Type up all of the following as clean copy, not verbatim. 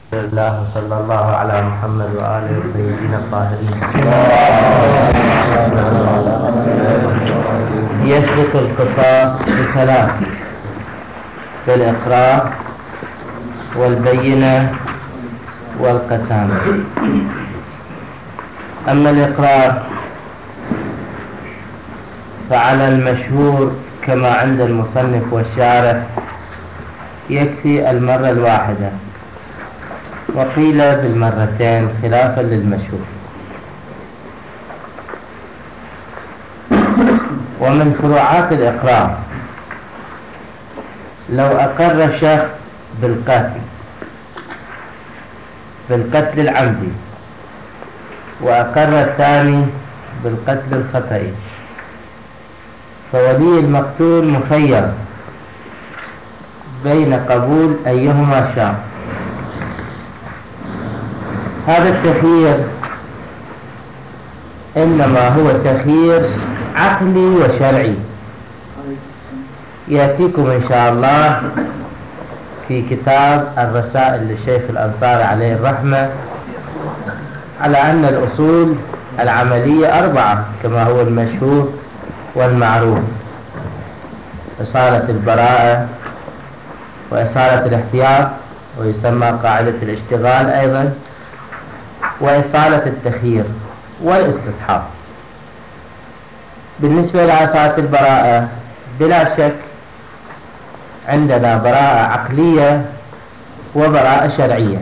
الله صلى الله على محمد وآله الطيبين الطاهرين. يثبت القصاص بثلاث: بالإقرار والبينة والقسامة. أما الإقرار فعلى المشهور كما عند المصنف والشارح يكفي المرة الواحدة، وقيل بالمرتين خلافا للمشهور. ومن فروعات الإقرار لو أقر شخص بالقتل العمدي وأقر الثاني بالقتل الخطئي، فولي المقتول مخير بين قبول أيهما شاء. هذا التخيير إنما هو تخيير عقلي وشرعي، يأتيكم إن شاء الله في كتاب الرسائل للشيخ الأنصاري عليه الرحمة على أن الأصول العملية 4 كما هو المشهور والمعروف: إصالة البراءة، وإصالة الاحتياط، ويسمى قاعدة الاشتغال أيضا، وإصالة التخيير والاستصحاب. بالنسبة لإصالة البراءة بلا شك عندنا براءة عقلية وبراءة شرعية،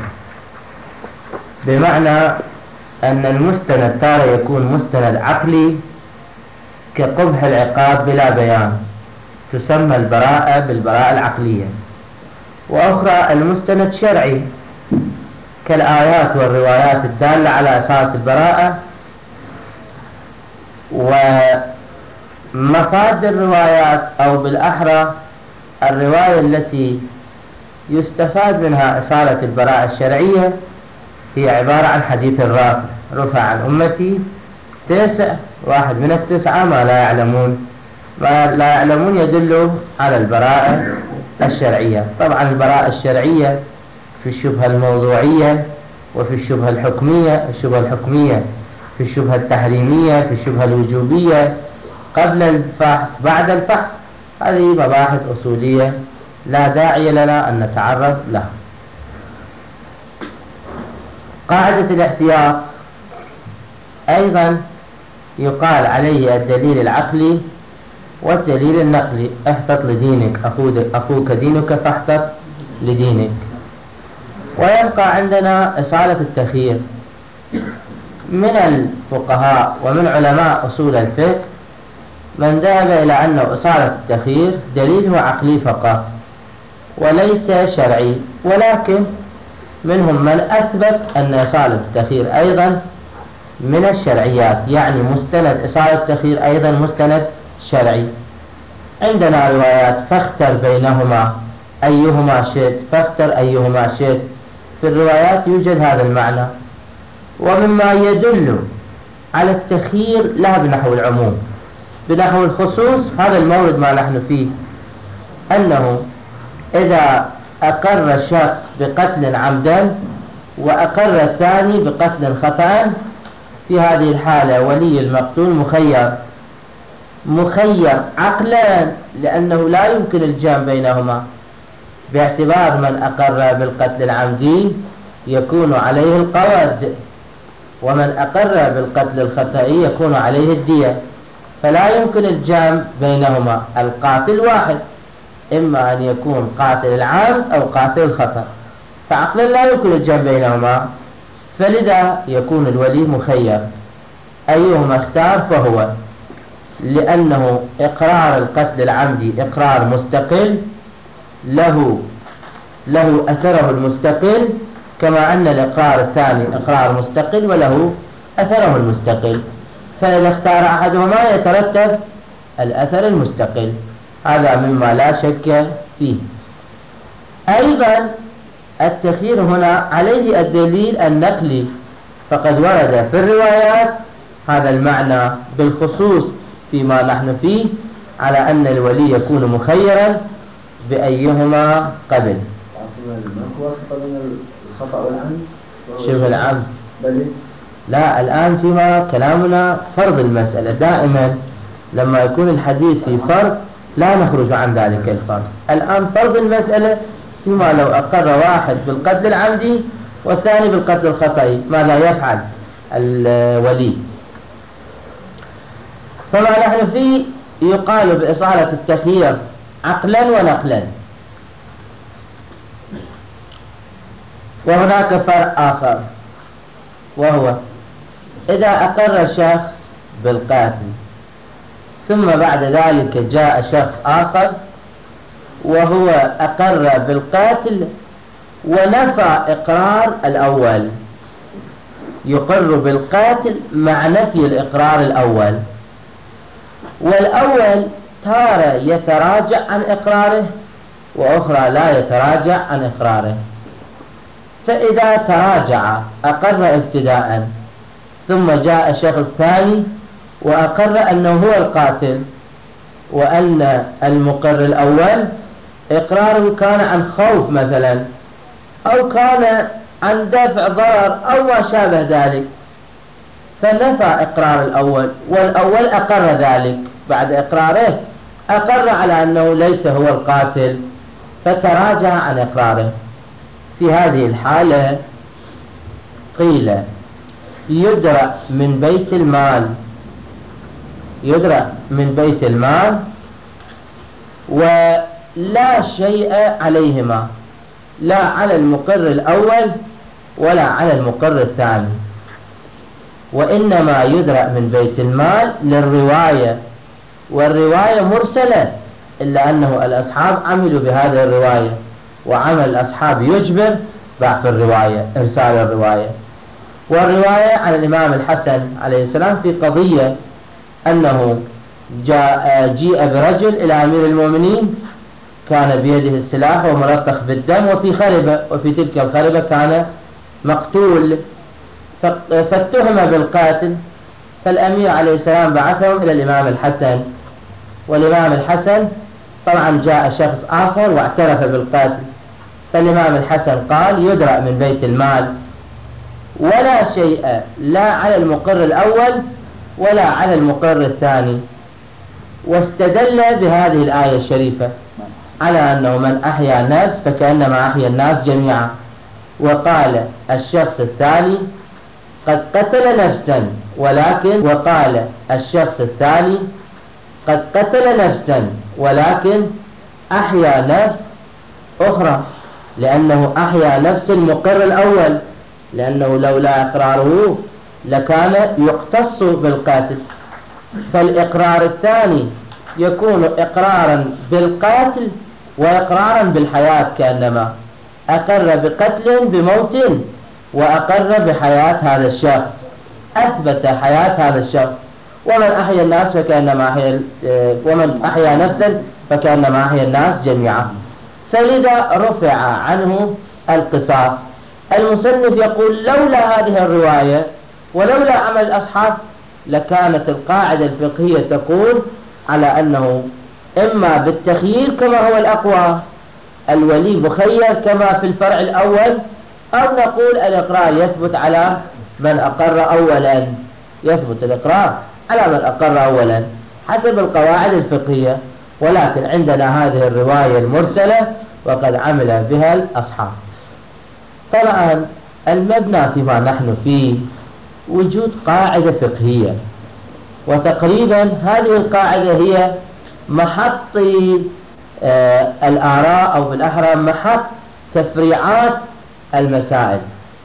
بمعنى أن المستند تارة يكون مستند عقلي كقبح العقاب بلا بيان، تسمى البراءة بالبراءة العقلية. وأخرى المستند شرعي كالآيات والروايات الدالة على إصالة البراءة، ومفاد الروايات أو بالأحرى الرواية التي يستفاد منها إصالة البراءة الشرعية هي عبارة عن حديث الرافع: رفع عن أمتي 9 واحد من 9 ما لا يعلمون يدل على البراءة الشرعية. طبعا البراءة الشرعية في الشبهة الموضوعية، وفي الشبهة الحكمية، في الشبهة التحريمية، في الشبهة الوجوبية، قبل الفحص، بعد الفحص. هذه مباحث أصولية لا داعي لنا أن نتعرض لها. قاعدة الاحتياط أيضا يقال عليه الدليل العقلي والدليل النقلي: احتط لدينك، أخوك دينك فاحتط لدينك. ويبقى عندنا إصالة التخيير. من الفقهاء ومن علماء أصول الفقه من ذهب إلى أن إصالة التخيير دليله عقلي فقط وليس شرعي، ولكن منهم من أثبت أن إصالة التخيير أيضا من الشرعيات، يعني مستند إصالة التخيير أيضا مستند شرعي. عندنا روايات: فاختر بينهما أيهما شئت، فاختر أيهما شئت. في الروايات يوجد هذا المعنى. ومما يدل على التخيير لا بنحو العموم، بنحو الخصوص، هذا المورد ما نحن فيه، أنه إذا أقر الشخص بقتل عمدا وأقر الثاني بقتل خطأ، في هذه الحالة ولي المقتول مخير عقلا، لأنه لا يمكن الجمع بينهما، باعتبار من أقر بالقتل العمدي يكون عليه القود، ومن أقر بالقتل الخطئي يكون عليه الدية، فلا يمكن الجمع بينهما. القاتل واحد، إما أن يكون قاتل العمد أو قاتل الخطأ، فعقلا لا يمكن الجمع بينهما، فلذا يكون الولي مخير أيهما اختار فهو، لأنه إقرار القتل العمدي إقرار مستقل له أثره المستقل، كما أن الإقرار الثاني إقرار مستقل وله أثره المستقل، فإذا اختار أحدهما يترتب الأثر المستقل. هذا مما لا شك فيه. أيضا التخيير هنا عليه الدليل النقلي، فقد ورد في الروايات هذا المعنى بالخصوص فيما نحن فيه، على أن الولي يكون مخيرا بأيهما قبل. واسطة من الخطأ والعمد شبه العمد. بل لا، الآن فيما كلامنا فرض المسألة. دائما لما يكون الحديث في فرض لا نخرج عن ذلك الفرض. الآن فرض المسألة فيما لو أقر واحد بالقتل العمدي والثاني بالقتل الخطئي ماذا يفعل الولي؟ فما نحن فيه يقال بإصالة التخيير عقلا ونقلا. وهناك فرق آخر، وهو إذا أقر شخص بالقاتل ثم بعد ذلك جاء شخص آخر وهو أقر بالقاتل ونفى إقرار الأول، يقر بالقاتل مع نفي الإقرار الأول، والأول تارة يتراجع عن إقراره وأخرى لا يتراجع عن إقراره. فإذا تراجع أقر ابتداء ثم جاء شخص ثاني وأقر أنه هو القاتل وأن المقر الأول إقراره كان عن خوف مثلا أو كان عن دفع ضرر أو ما شابه ذلك، فنفى إقرار الأول والأول أقر ذلك بعد إقراره، أقر على أنه ليس هو القاتل فتراجع عن إقراره. في هذه الحالة قيل يدرأ من بيت المال، يدرأ من بيت المال ولا شيء عليهما، لا على المقر الأول ولا على المقر الثاني، وإنما يدرأ من بيت المال للرواية، والرواية مرسلة إلا أنه الأصحاب عملوا بهذه الرواية، وعمل الأصحاب يجبر ضعف الرواية إرسال الرواية. والرواية عن الإمام الحسن عليه السلام في قضية أنه جيء برجل إلى أمير المؤمنين كان بيده السلاح وملطخ بالدم وفي خربة، وفي تلك الخربة كان مقتول فاتهم بالقاتل، فالأمير عليه السلام بعثهم إلى الإمام الحسن، والإمام الحسن طبعا جاء شخص آخر واعترف بالقاتل، فالإمام الحسن قال يدرأ من بيت المال ولا شيء لا على المقر الأول ولا على المقر الثاني، واستدل بهذه الآية الشريفة على أنه من أحيا نفس فكأنما أحيا الناس جميعا، وقال الشخص الثاني قد قتل نفسا وقال الشخص الثاني قد قتل نفسا ولكن أحيا نفس أخرى، لأنه أحيا نفس المقر الأول، لأنه لولا إقراره لكان يقتص بالقاتل، فالإقرار الثاني يكون إقرارا بالقاتل وإقرارا بالحياة، كأنما أقر بقتل بموت وأقر بحياة هذا الشخص، أثبت حياة هذا الشخص. ومن أحيا الناس ومن أحيا نفسا فكأنما أحيا الناس جميعا، فلذا رفع عنه القصاص. المصنف يقول لولا هذه الرواية ولولا عمل الأصحاب لكانت القاعدة الفقهية تقول على أنه إما بالتخيير كما هو الأقوى، الولي مخير كما في الفرع الأول، أو نقول الإقرار يثبت على من أقر أولا، يثبت الإقرار على من أقر أولا حسب القواعد الفقهية. ولكن عندنا هذه الرواية المرسلة وقد عمل بها الأصحاب. طبعا المبنى فيما نحن فيه وجود قاعدة فقهية، وتقريبا هذه القاعدة هي محط الآراء أو بالأحرى محط تفريعات المسائل.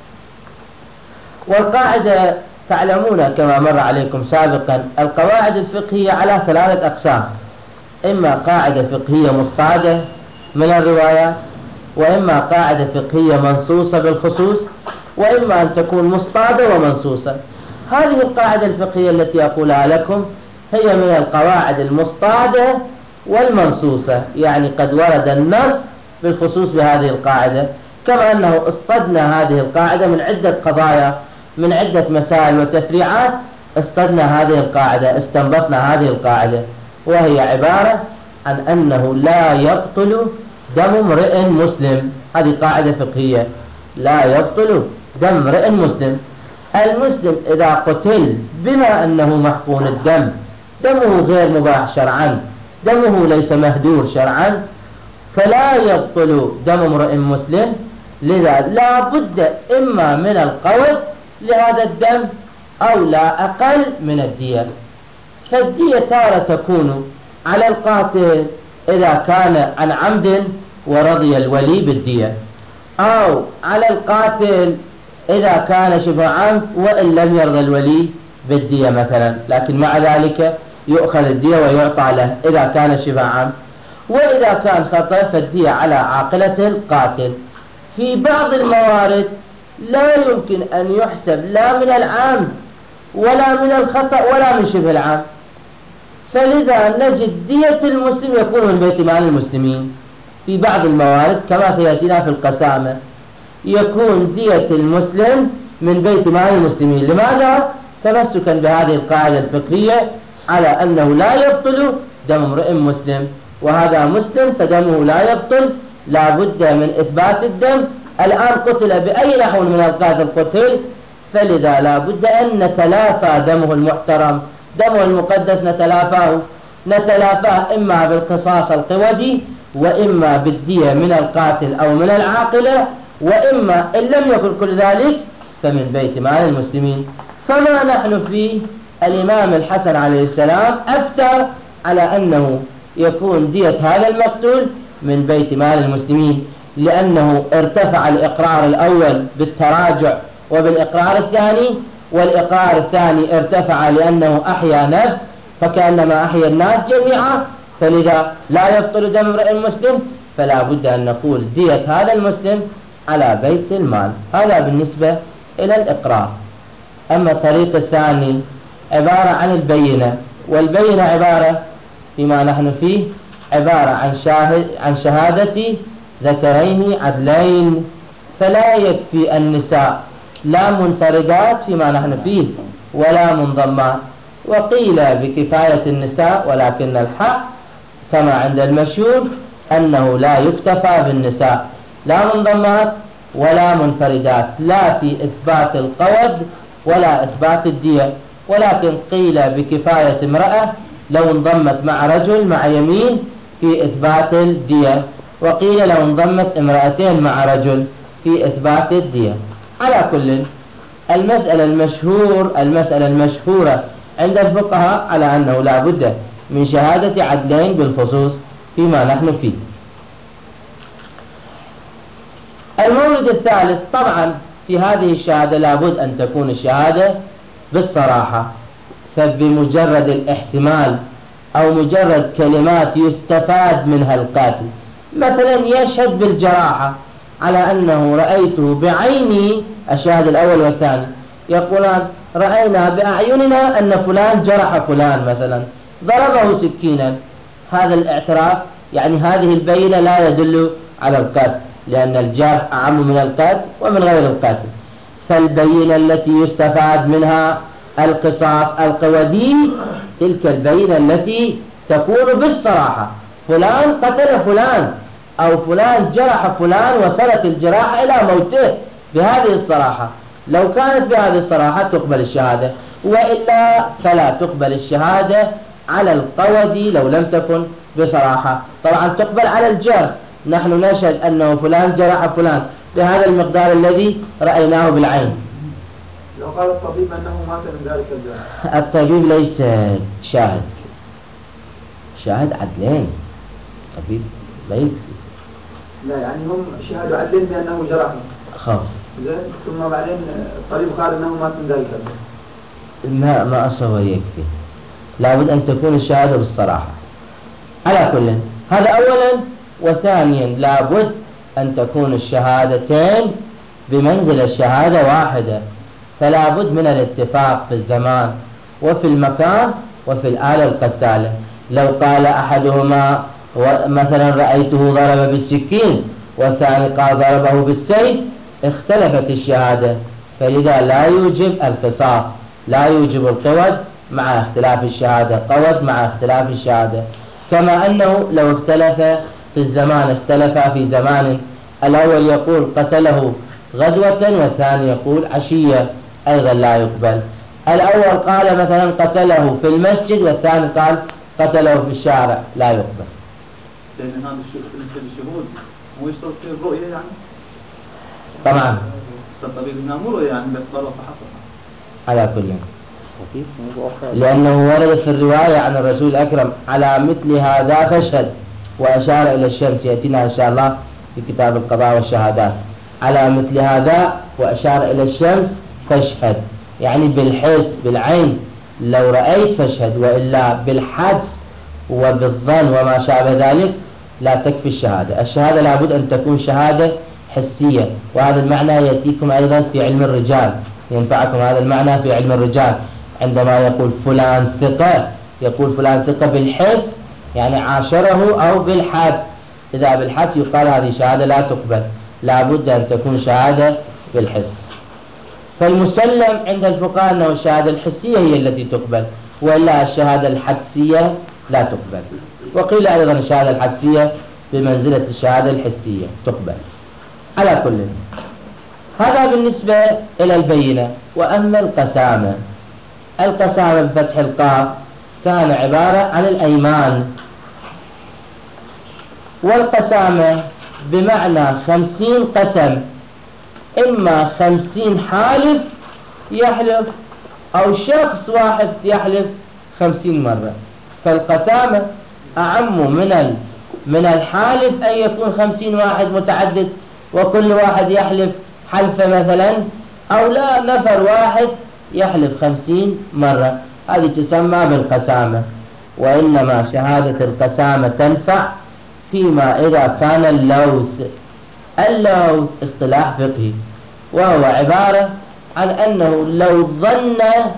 والقاعدة تعلمون كما مر عليكم سابقا القواعد الفقهية على 3 أقسام، إما قاعدة فقهية مصطادة من الروايات، وإما قاعدة فقهية منصوصة بالخصوص، وإما أن تكون مصطادة ومنصوصة. هذه القاعدة الفقهية التي أقولها لكم هي من القواعد المصطادة والمنصوصة، يعني قد ورد النص بالخصوص بهذه القاعدة، كما أنه اصطدنا هذه القاعدة من عدة قضايا من عدة مسائل وتفريعات، اصطدنا هذه القاعدة، استنبطنا هذه القاعدة، وهي عبارة عن أنه لا يبطل دم امرئ مسلم. هذه قاعدة فقهية، لا يبطل دم امرئ مسلم. المسلم إذا قتل بما أنه محقون الدم، دمه غير مباح شرعا، دمه ليس مهدور شرعا، فلا يبطل دم امرئ مسلم. لذا لا بد إما من القود لهذا الدم أو لا أقل من الدية. فالدية تارة تكون على القاتل إذا كان عن عمد ورضي الولي بالدية، أو على القاتل إذا كان شبه عمد وإن لم يرضى الولي بالدية مثلا، لكن مع ذلك يؤخذ الدية ويعطى له إذا كان شبه عمد. وإذا كان خطأ فالدية على عاقلة القاتل. في بعض الموارد لا يمكن أن يحسب لا من العمد ولا من الخطأ ولا من شبه العمد، فلذا نجد دية المسلم يكون من بيت مال المسلمين. في بعض الموارد كما سيأتينا في القسامة يكون دية المسلم من بيت مال المسلمين. لماذا؟ تمسكا بهذه القاعدة الفقهية على أنه لا يبطل دم امرئ مسلم، وهذا مسلم فدمه لا يبطل، لا بد من إثبات الدم. الآن قتل بأي نحو من أوقات القتل، فلذا لا بد أن نتلافى دمه المحترم، دمه المقدس نتلافاه إما بالقصاص القودي وإما بالدية من القاتل أو من العاقلة، وإما إن لم يكن كل ذلك فمن بيت مال المسلمين. فما نحن فيه الإمام الحسن عليه السلام أفتى على أنه يكون دية هذا المقتول من بيت مال المسلمين، لأنه ارتفع الإقرار الأول بالتراجع وبالإقرار الثاني، والإقرار الثاني ارتفع لأنه أحيا نفس فكأنما أحيا الناس جميعا، فلذا لا يبطل دم امرئ مسلم، فلا بد أن نقول دية هذا المسلم على بيت المال. هذا بالنسبة إلى الإقرار. أما الطريق الثاني عبارة عن البينة، والبينة عبارة فيما نحن فيه عبارة عن شهادة ذكرين عدلين، فلا يكفي النساء لا منفردات فيما نحن فيه ولا منضمات. وقيل بكفاية النساء، ولكن الحق كما عند المشهور أنه لا يكتفى بالنساء لا منضمات ولا منفردات، لا في إثبات القود ولا إثبات الدية، ولكن قيل بكفاية امرأة لو انضمت مع رجل مع يمين في إثبات الدية، وقيل لو انضمت امرأتين مع رجل في إثبات الدية. على كل المسألة المشهورة عند الفقهاء على أنه لا بد من شهادة عدلين بالخصوص فيما نحن فيه. المورد الثالث طبعا في هذه الشهادة لا بد أن تكون الشهادة بالصراحة، فبمجرد الاحتمال أو مجرد كلمات يستفاد منها القاتل، مثلا يشهد بالجراحة على أنه رأيته بعيني، الشاهد الأول والثاني يقولان رأينا بأعيننا أن فلان جرح فلان مثلا ضربه سكينا، هذا الاعتراف يعني هذه البينة لا يدل على القتل، لأن الجرح أعم من القتل ومن غير القتل. فالبينة التي يستفاد منها القصاص القودي تلك البينة التي تكون بالصراحة، فلان قتل فلان أو فلان جرح فلان وصلت الجراحة إلى موته، بهذه الصراحة. لو كانت بهذه الصراحة تقبل الشهادة، وإلا فلا تقبل الشهادة على القودي لو لم تكن بصراحة. طبعا تقبل على الجرح، نحن نشهد أنه فلان جرح فلان بهذا المقدار الذي رأيناه بالعين. لو قال الطبيب أنه مات من ذلك الجرح، الطبيب ليس شاهد، شاهد عدلين، طبيب لا يكفي. لا يعني هم شهدوا عدلين بأنه جرح خاف زين، ثم بعدين الطبيب قال أنه مات من ذلك الجرح. ما أصبر يكفي، لابد أن تكون الشهادة بالصراحة. على كل هذا أولا، وثانيا لابد أن تكون الشهادتين بمنزل الشهادة واحدة، فلا بد من الاتفاق في الزمان وفي المكان وفي الآلة القتالة. لو قال أحدهما مثلا رأيته ضرب بالسكين والثاني قال ضربه بالسيف اختلفت الشهادة، فلذا لا يوجب القصاص، لا يوجب القود مع اختلاف الشهادة، قود مع اختلاف الشهادة. كما أنه لو اختلف في الزمان، اختلف في زمان، الأول يقول قتله غدوة، والثاني يقول عشية، أيضا لا يقبل. الأول قال مثلا قتله في المسجد، والثاني قال قتله في الشارع، لا يقبل. لأن هذا الشهود هو يشترط فيه الرؤية يعني؟ طبعا فالطبيب إنها مو رؤية يعني باعتبار فحصها. على كل، لأنه ورد في الرواية عن الرسول الأكرم على مثل هذا فاشهد، وأشار إلى الشمس، يأتينا إن شاء الله في كتاب القضاء والشهادات. على مثل هذا وأشار إلى الشمس فاشهد، يعني بالحس بالعين، لو رأيت فاشهد، وإلا بالحدس وبالظن وما شابه ذلك لا تكفي الشهادة. الشهادة لابد أن تكون شهادة حسية، وهذا المعنى يأتيكم أيضا في علم الرجال، ينفعكم هذا المعنى في علم الرجال، عندما يقول فلان ثقة، يقول فلان ثقة بالحس يعني عاشره أو بالحدس. إذا بالحدس يقال هذه شهادة لا تقبل، لابد أن تكون شهادة بالحس. فالمسلم عند الفقهاء أنه الشهادة الحسية هي التي تقبل، وإلا الشهادة الحدسية لا تقبل. وقيل أيضا الشهادة الحدسية بمنزلة الشهادة الحسية تقبل. على كل، هذا بالنسبة إلى البينة. وأما القسامة، القسامة بفتح القاف كان عبارة عن الأيمان، والقسامة بمعنى 50 قسم، إما 50 حالف يحلف أو شخص واحد يحلف 50 مرة. فالقسامة أعم من الحالف أن يكون 50 واحد متعدد وكل واحد يحلف حلفة مثلا، أو لا، نفر واحد يحلف 50 مرة، هذه تسمى بالقسامة. وإنما شهادة القسامة تنفع فيما إذا كان اللوث اصطلاح فقهي، وهو عبارة عن أنه لو ظن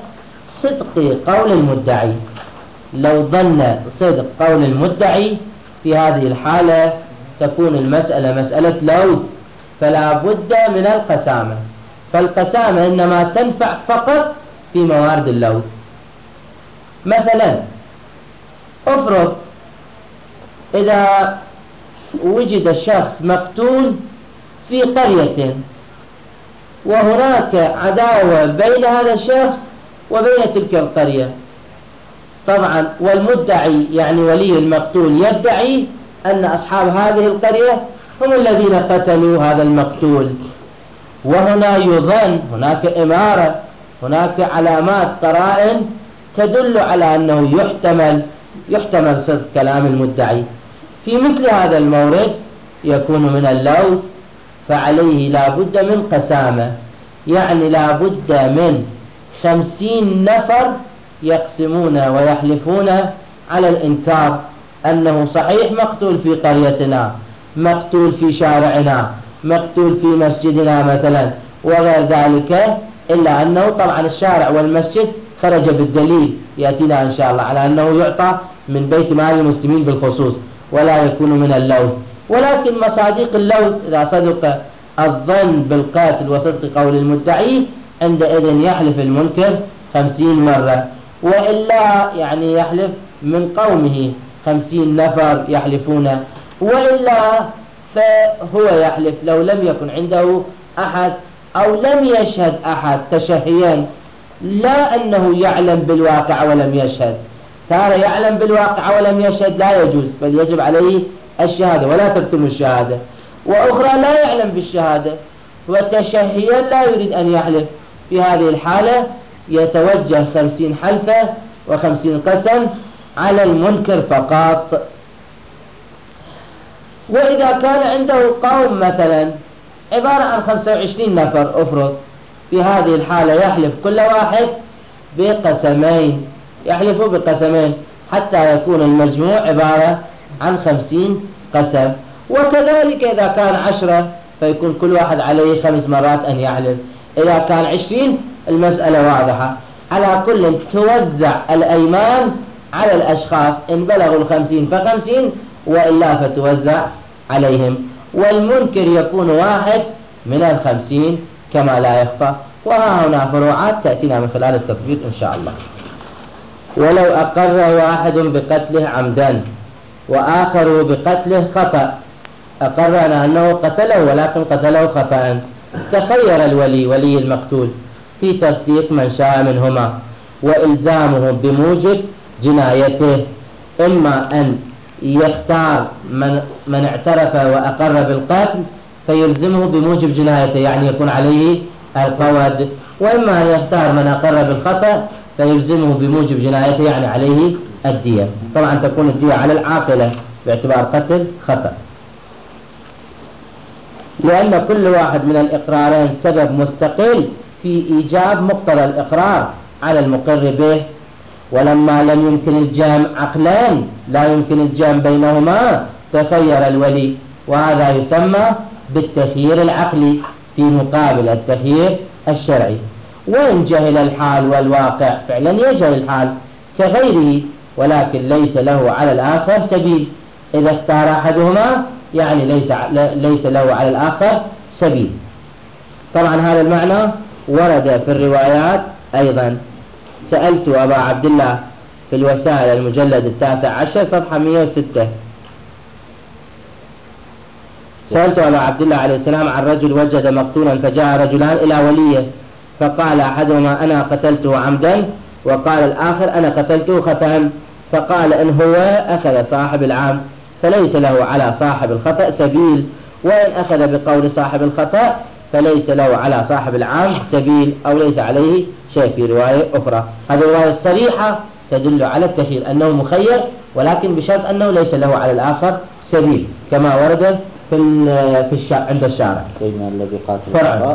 صدق قول المدعي، لو ظن صدق قول المدعي، في هذه الحالة تكون المسألة مسألة لوث، فلا بد من القسامة. فالقسامة إنما تنفع فقط في موارد اللوث. مثلا افرض إذا وجد الشخص مقتول في قرية، وهناك عداوة بين هذا الشخص وبين تلك القرية، طبعا والمدعي يعني ولي المقتول يدعي أن أصحاب هذه القرية هم الذين قتلوا هذا المقتول، وهنا يظن، هناك إمارة، هناك علامات قرائن تدل على أنه يحتمل صدق كلام المدعي. في مثل هذا المورد يكون من اللوث، فعليه لا بد من قسامة، يعني لا بد من 50 نفر يقسمون ويحلفون على الإنكار أنه صحيح مقتول في قريتنا، مقتول في شارعنا، مقتول في مسجدنا مثلا وغير ذلك، إلا أنه طبعا الشارع والمسجد خرج بالدليل، يأتينا إن شاء الله على أنه يعطى من بيت مال المسلمين بالخصوص ولا يكون من اللوث. ولكن مصادق اللوث إذا صدق الظن بالقاتل وصدق قول المدعي، عندئذ يحلف المنكر 50 مرة، وإلا يعني يحلف من قومه 50 نفر يحلفون، وإلا فهو يحلف لو لم يكن عنده أحد أو لم يشهد أحد تشهيا، لا أنه يعلم بالواقع ولم يشهد. صار يعلم بالواقع ولم يشهد لا يجوز، بل يجب عليه الشهادة ولا تكتم الشهادة. وأخرى لا يعلم بالشهادة وتشهيا لا يريد أن يحلف، في هذه الحالة يتوجه 50 حلفة و50 قسم على المنكر فقط. وإذا كان عنده قوم مثلا عبارة عن 25 نفر أفرض، في هذه الحالة يحلف كل واحد بقسمين، يحلفوا بقسمين حتى يكون المجموع عبارة عن 50 قسم. وكذلك إذا كان 10 فيكون كل واحد عليه 5 مرات أن يحلف. إذا كان 20 المسألة واضحة. على كل توزع الأيمان على الأشخاص، إن بلغوا 50 ف50 وإلا فتوزع عليهم. والمنكر يكون واحد من 50 كما لا يخفى. وها هنا فروعات تأتينا من خلال التطبيق إن شاء الله. ولو أقر واحد بقتله عمدا وآخر بقتله خطأ، أقرنا أنه قتله ولكن قتله خطأ، تخير الولي ولي المقتول في تصديق من شاء منهما وإلزامه بموجب جنايته، إما أن يختار من اعترف وأقر بالقتل فيلزمه بموجب جنايته يعني يكون عليه القود، وإما أن يختار من أقر بالخطأ فيلزمه بموجب جنايته يعني عليه الدية. طبعا تكون الدية على العاقلة باعتبار قتل خطأ، لأن كل واحد من الإقرارين سبب مستقل في إيجاب مقتضى الإقرار على المقر به. ولما لم يمكن الجمع عقلان لا يمكن الجمع بينهما تخير الولي، وهذا يسمى بالتخيير العقلي في مقابل التخيير الشرعي. وإن جهل الحال والواقع فعلا يجهل الحال كغيره، ولكن ليس له على الآخر سبيل. إذا اختار أحدهما يعني ليس له على الآخر سبيل. طبعا هذا المعنى ورد في الروايات أيضا. سألت أبا عبد الله في الوسائل المجلد 19 صفحة 106، سألت أبا عبد الله عليه السلام عن رجل وجد مقتولا فجاء رجلان إلى وليه، فقال أحدهما أنا قتلته عمدا، وقال الآخر أنا قتلته خطأ. فقال إن هو أخذ صاحب العام فليس له على صاحب الخطأ سبيل، وإن أخذ بقول صاحب الخطأ فليس له على صاحب العام سبيل أو ليس عليه شيء. في رواية أخرى هذه الرواية الصريحة تدل على التخيير أنه مخير، ولكن بشرط أنه ليس له على الآخر سبيل كما ورد عند الشارع. سيدنا الذي قاتل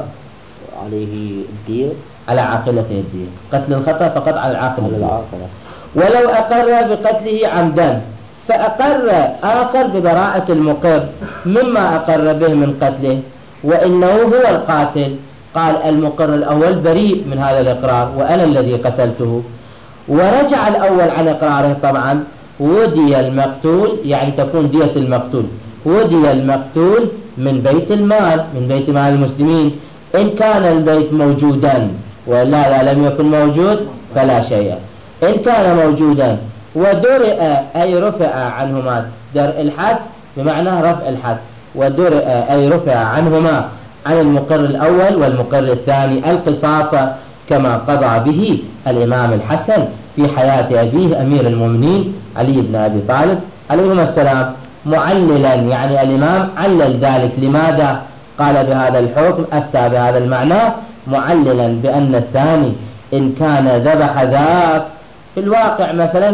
عليه الدية على عاقلته الدية، قتل الخطأ فقط على العاقلة. ولو أقر بقتله عمدا فأقر آخر ببراءة المقر مما أقر به من قتله وإنه هو القاتل، قال المقر الأول بريء من هذا الإقرار وأنا الذي قتلته، ورجع الأول عن إقراره. طبعا ودي المقتول يعني تكون دية المقتول، ودي المقتول من بيت المال، من بيت مال المسلمين إن كان البيت موجودا، ولا لم يكن موجود فلا شيء. إن كان موجودا ودرئ أي رفع عنهما، درء الحد بمعنى رفع الحد، ودرئ أي رفع عنهما عن المقر الأول والمقر الثاني القصاص كما قضى به الإمام الحسن في حياة أبيه أمير المؤمنين علي بن أبي طالب عليهما السلام، معللا يعني الإمام علل ذلك. لماذا قال بهذا الحكم أفتى بهذا المعنى؟ معللا بأن الثاني إن كان ذبح ذاك في الواقع، مثلا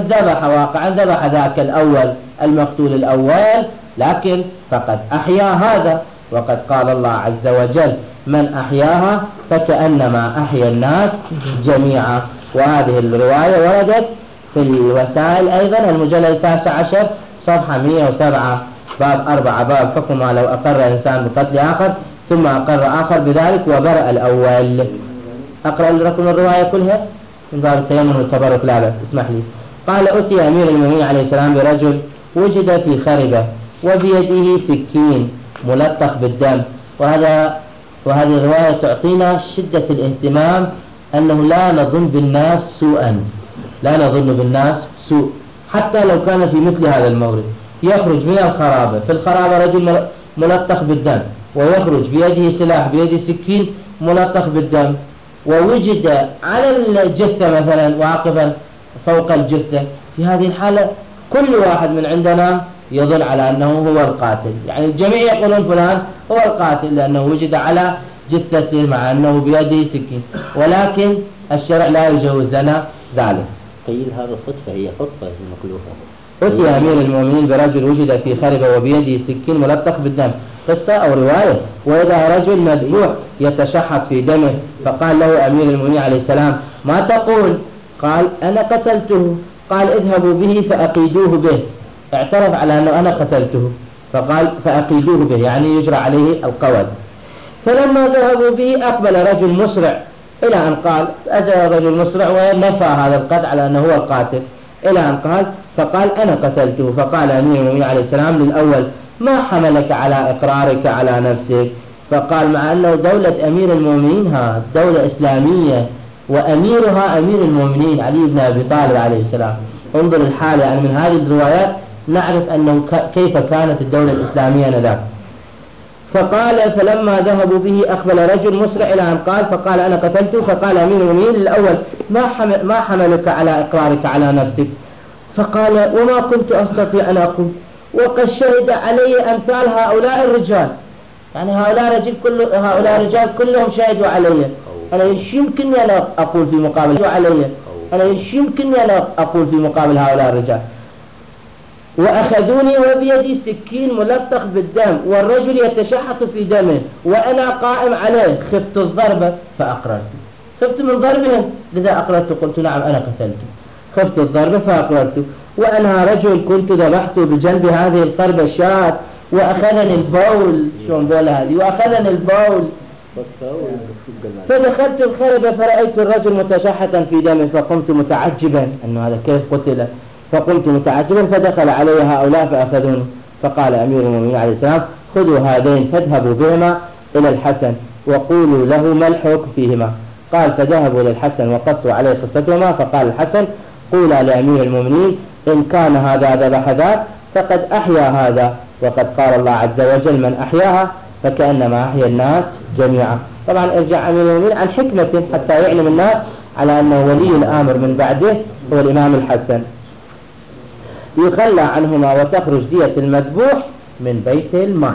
ذبح ذاك الأول المقتول الأول، لكن فقد أحيا هذا، وقد قال الله عز وجل من أحياها فكأنما أحيا الناس جميعا. وهذه الرواية وردت في الوسائل أيضا المجلد 19 صفحة 107 باب 4 باب حكم ما لو أقر إنسان بقتل آخر ثم أقر آخر بذلك وبرأ الأول. أقرأ لكم الرواية كلها من باب التيمم والتبرك لا بأس، اسمح لي. قال أتي أمير المؤمنين عليه السلام برجل وجد في خربة وبيده سكين ملطخ بالدم. وهذه الرواية تعطينا شدة الاهتمام أنه لا نظن بالناس سوءا، لا نظن بالناس سوء حتى لو كان في مثل هذا المورد. يخرج من الخرابة، في الخرابة رجل ملطخ بالدم، ويخرج بيده سلاح بيده سكين ملطخ بالدم، ووجد على الجثة مثلا واقفا فوق الجثة. في هذه الحالة كل واحد من عندنا يظن على أنه هو القاتل، يعني الجميع يقولون فلان هو القاتل لأنه وجد على جثته مع أنه بيده سكين، ولكن الشرع لا يجوز لنا ذلك. قيل هذا صدفة، هي صدفة المخلوقة. أتي أمير المؤمنين برجل وجد في خربة وبيده سكين ملطخ بالدم، قصة أو رواية. وإذا رجل مذبوح يتشحط في دمه، فقال له أمير المؤمنين عليه السلام ما تقول؟ قال أنا قتلته. قال اذهبوا به فأقيدوه به، اعترف على أنه أنا قتلته، فقال فأقيدوه به يعني يجرى عليه القود. فلما ذهبوا به أقبل رجل مسرع إلى أن قال، أتى رجل مسرع ونفى هذا القتل على أنه هو القاتل، إلى أن قال فقال أنا قتلته. فقال أمير المؤمنين عليه السلام للأول ما حملك على إقرارك على نفسك؟ فقال مع أنه دولة أمير المؤمنين دولة إسلامية وأميرها أمير المؤمنين علي بن أبي طالب عليه السلام. انظر الحالة، يعني من هذه الروايات نعرف أنه كيف كانت الدولة الإسلامية آنذاك. فقال فلما ذهبوا به أقبل رجل مسرع إلى أن قال فقال أنا قتلته. فقال أمير المؤمنين الأول ما حملك على إقرارك على نفسك؟ فقال وما كنت أستطيع أن أقول وقد شهد علي أمثال هؤلاء الرجال، يعني هؤلاء الرجال كلهم شهدوا علي، أنا إيش يمكنني أنا أقول في مقابل هؤلاء الرجال؟ وأخذوني وبيدي سكين ملطخ بالدم والرجل يتشحط في دمه وأنا قائم عليه، خفت الضربة فأقررت، خفت من ضربهم لذا أقررت، قلت نعم أنا قتلته، خفت الضربة فأقررت. وأنا رجل كنت ذبحت بجنب هذه القربة شاة وأخذني البول، شلون بول هذه، وأخذني البول فدخلت الخربة فرأيت الرجل متشحطا في دمه فقمت متعجبا أنه هذا كيف قتل، فقمت متعجبا فدخل علي هؤلاء فأخذوني. فقال أمير المؤمنين عليه السلام خذوا هذين فاذهبوا بهما إلى الحسن وقولوا له ما الحكم فيهما. قال فذهبوا للحسن وقصوا عليه قصتهما. فقال الحسن قولا لأمير المؤمنين إن كان هذا ذبح ذاك فقد أحيا هذا، وقد قال الله عز وجل من أحياها فكأنما أحيا الناس جميعا. طبعا ارجع أمير المؤمنين عن حكمته حتى يعلم الناس على أنه ولي الآمر من بعده هو الإمام الحسن. يخلى عنهما وتخرج دية المذبوح من بيت المال.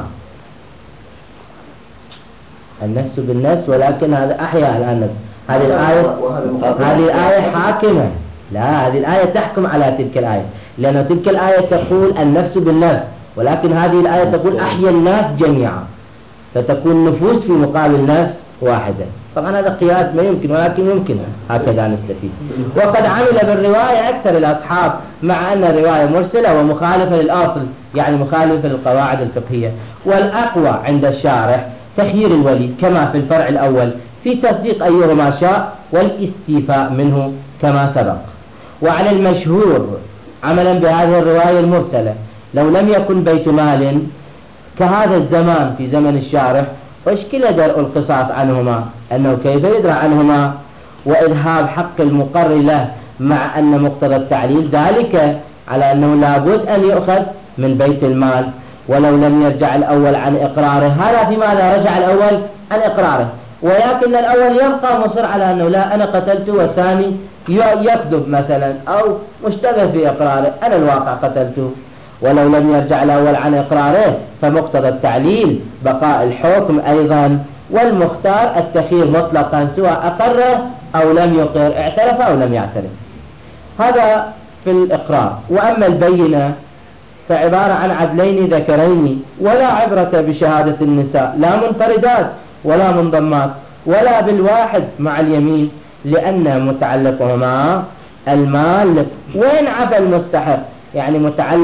النفس بالنفس، ولكن هذا أحيا الآن نفس. هذه الآية حاكمة، لا هذه الآية تحكم على تلك الآية، لأن تلك الآية تقول النفس بالنفس، ولكن هذه الآية تقول أحيا الناس جميعا، فتكون نفوس في مقابل نفس واحدة. طبعا هذا قياس ما يمكن، ولكن يمكن هكذا نستفيد. وقد عمل بالرواية أكثر الأصحاب مع أن الرواية مرسلة ومخالفة للأصل، يعني مخالفة للقواعد الفقهية. والأقوى عند الشارح تخيير الولي كما في الفرع الأول في تصديق أيهما شاء والاستيفاء منه كما سبق. وعلى المشهور عملا بهذه الرواية المرسلة لو لم يكن بيت مال كهذا الزمان في زمن الشارح وإشكال درء القصاص عنهما، أنه كيف يدرى عنهما وإذهاب حق المقر له، مع أن مقتضى التعليل ذلك على أنه لابد أن يؤخذ من بيت المال، ولو لم يرجع الأول عن إقراره. هذا في ماذا رجع الأول عن إقراره، ولكن الأول يبقى مصر على أنه لا أنا قتلته، والثاني يكذب مثلا أو مشتبه في إقراره أنا الواقع قتلته. ولو لم يرجع الأول عن إقراره فمقتضى التعليل بقاء الحكم أيضا، والمختار التخيير مطلقا سواء أقر أو لم يقر، اعترف أو لم يعترف. هذا في الإقرار. وأما البينة فعبارة عن عدلين ذكرين، ولا عبرة بشهادة النساء لا منفردات ولا منضمات ولا بالواحد مع اليمين، لأن متعلقهما المال وين عفى المستحق، يعني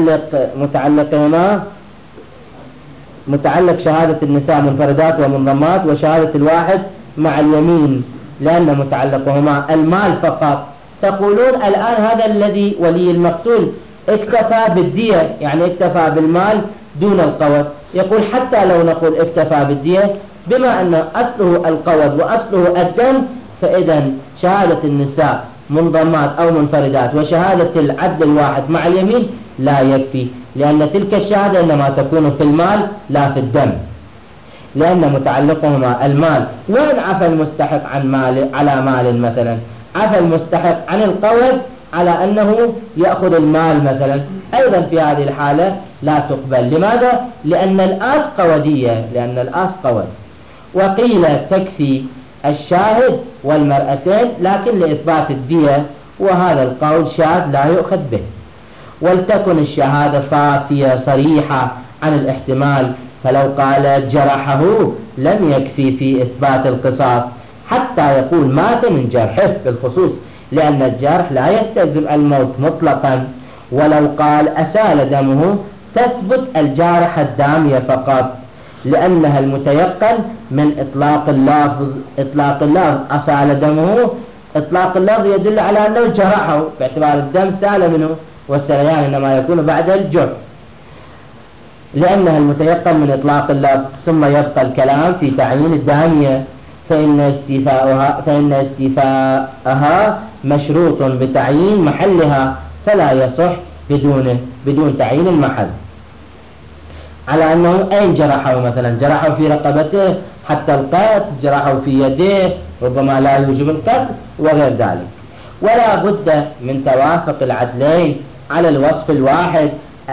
متعلق شهادة النساء منفردات ومنضمات وشهادة الواحد مع اليمين، لأن متعلقهما المال فقط. تقولون الآن هذا الذي ولي المقتول اكتفى بالدية، يعني اكتفى بالمال دون القوض. يقول حتى لو نقول اكتفى بالدية بما أن أصله القوض وأصله الدم، فإذا شهادة النساء منضمات أو منفردات وشهادة العبد الواحد مع اليمين لا يكفي، لأن تلك الشهادة إنما تكون في المال لا في الدم، لأن متعلقهما المال. وين عفى المستحق عن مال على مال مثلا؟ عفى المستحق عن القوض على أنه يأخذ المال مثلا، أيضا في هذه الحالة لا تقبل. لماذا؟ لأن الآس قودية، لأن الآس قود. وقيل تكفي الشاهد والمرأتين لكن لإثبات الدية، وهذا القول شاذ لا يؤخذ به. ولتكن الشهادة صافية صريحة عن الاحتمال، فلو قال جرحه لم يكفي في إثبات القصاص حتى يقول مات من جرحه بالخصوص، لأن الجرح لا يستلزم الموت مطلقا. ولو قال أسال دمه تثبت الجارحة الدامية فقط، لأنها المتيقن من إطلاق اللفظ. إطلاق اللفظ أسال دمه، إطلاق اللفظ يدل على أنه جرحه باعتبار الدم سال منه، والسليان إنما يكون بعد الجرح، لأنها المتيقن من إطلاق اللفظ. ثم يبقى الكلام في تعيين الدامية، فإن استيفاءها مشروط بتعيين محلها، فلا يصح بدون تعيين المحل. على أنه أين جرحه، مثلا جرحه في رقبته حتى القتل، جرحه في يديه ربما لا يوجب القتل وغير ذلك. ولا بد من توافق العدلين على الوصف الواحد.